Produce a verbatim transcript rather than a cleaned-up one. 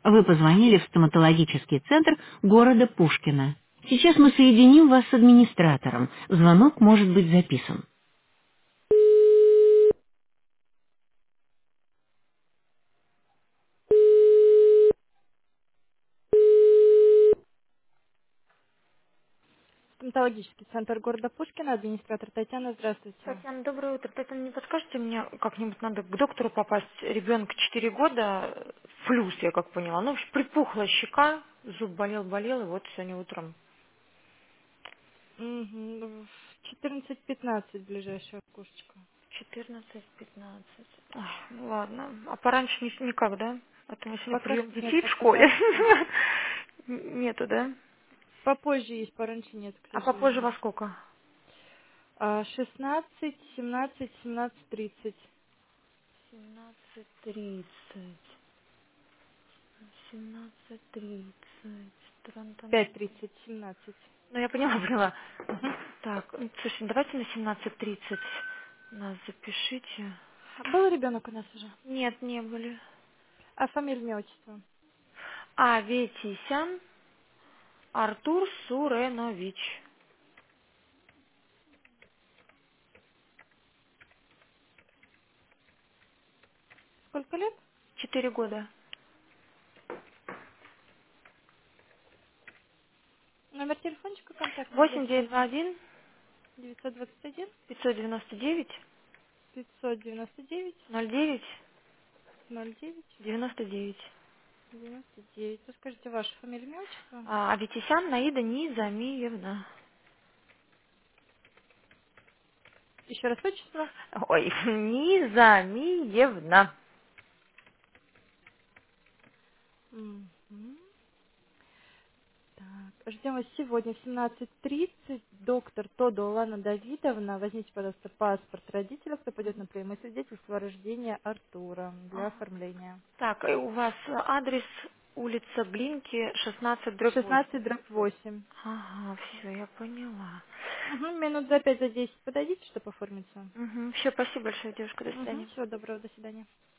Вы позвонили в стоматологический центр города Пушкино. Сейчас мы соединим вас с администратором. Звонок может быть записан. Стоматологический центр города Пушкина, администратор Татьяна, здравствуйте. Татьяна, доброе утро. Татьяна, не подскажете мне, как-нибудь надо к доктору попасть? Ребенок четыре года, флюс, я как поняла. Ну, в общем, припухла щека, зуб болел-болел, и вот сегодня утром. Угу. В четырнадцать пятнадцать ближайшая окошечко. четырнадцать пятнадцать. Ой, ну ладно. А пораньше ни- никак, да? А то у меня сегодня Пока прием что нет, детей в пока школе. завтра. Н- Нету, да? Попозже есть, пораньше нет, к А попозже сожалению. во сколько? А, шестнадцать, семнадцать, семнадцать тридцать. семнадцать тридцать. семнадцать тридцать. Пять Тран-тан-тан. тридцать, семнадцать. Ну, я поняла, поняла. Мгм. Так, ну, слушай, ну, давайте на семнадцать тридцать нас запишите. Был ребенок у нас уже? Нет, не были. А фамилия, имя, отчество? А, Ветисян Артур Суренович. Сколько лет? Четыре года. Номер телефончика контактный для Восемь девять два связи. один девятьсот двадцать один пятьсот девяносто девять пятьсот девяносто девять ноль девять ноль девять девяносто девять. девяносто девять. Расскажите вашу фамилию, имя, отчество. А, Аветисян Наида Низамиевна. Еще раз отчество. Ой, Низамиевна. Мгм. Так, ждем вас сегодня в семнадцать тридцать. Доктор Тодо Лана Давидовна. Возьмите, пожалуйста, паспорт родителя, кто пойдет на прием, и свидетельство о рождении Артура для оформления. Так, и у вас адрес улица Глинки, шестнадцать дробь восемь. шестнадцать дробь восемь. Ага, все, я поняла. Угу, минут за пять, за десять подойдите, чтобы оформиться. Угу. Все, спасибо большое, девушка, до Угу, свидания. всего доброго, до свидания.